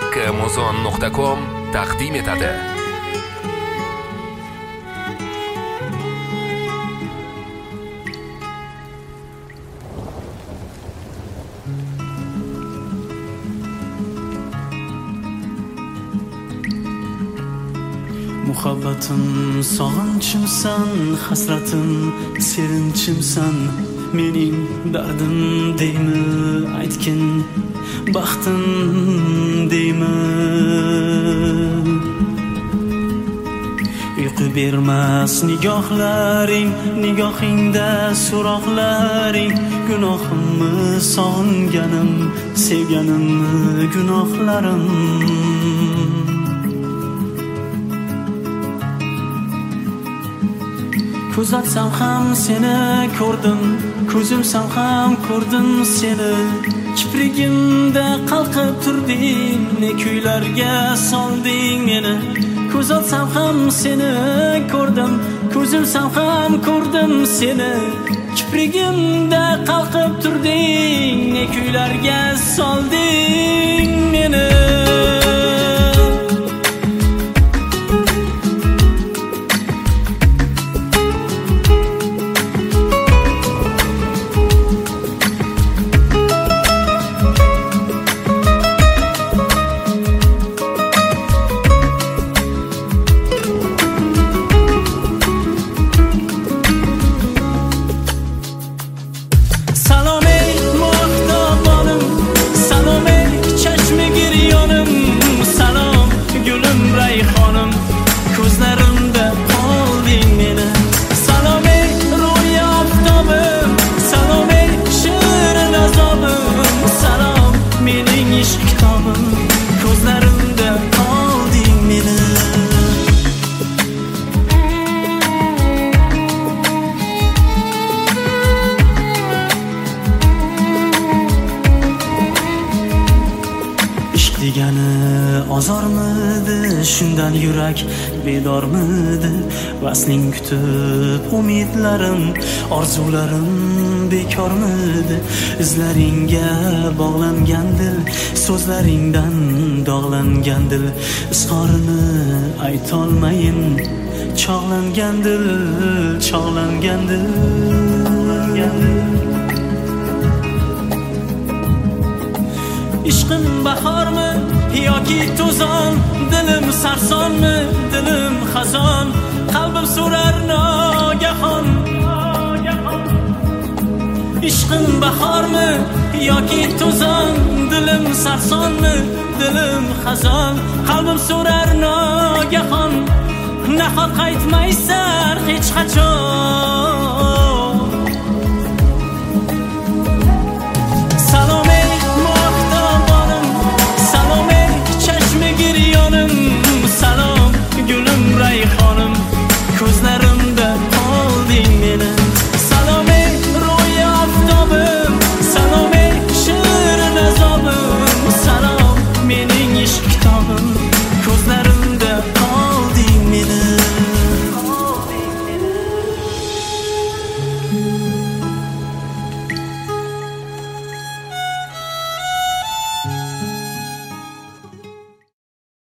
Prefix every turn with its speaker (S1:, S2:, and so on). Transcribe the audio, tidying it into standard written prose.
S1: haqqamuzon.com taqdim etadi.
S2: Muhabbatim sog'inchimsan, hasratim sevinchimsan, mening dardim deymi, aytgin baxtim deymi. Uyqu bermas nigohlaring, nigohingda so'roqlaring, gunohimni sog'inganim, sevganimni gunohlarim. Ko'z ochsam ham seni ko'rdim, ko'z yumsam ham ko'rdim seni. Kiprigimda qalqib turding, ne kuylarga solding meni. Ko'z ochsam ham seni ko'rdim, ko'z yumsam ham ko'rdim seni. Kiprigimda qalqib turding, ne kuylarga solding meni. Degani ozormidi, shundan yurak bedormidi? Vasling kutib umidlarim, orzularim bekormidi? Izlaringga bog'langan dil, so'zlaringdan dog'langan dil, izhorini aytolmayin, chog'langan dil, chog'langan dil. Ishqim bahormi yoki to'zon, dilim sarsonmi, dilim xazon, qalbim so'rar nogahon. Ishqim bahormi yoki to'zon, dilim sarsonmi, dilim xazon, qalbim so'rar nogahon. Nahot qaytmaysan hech qachon.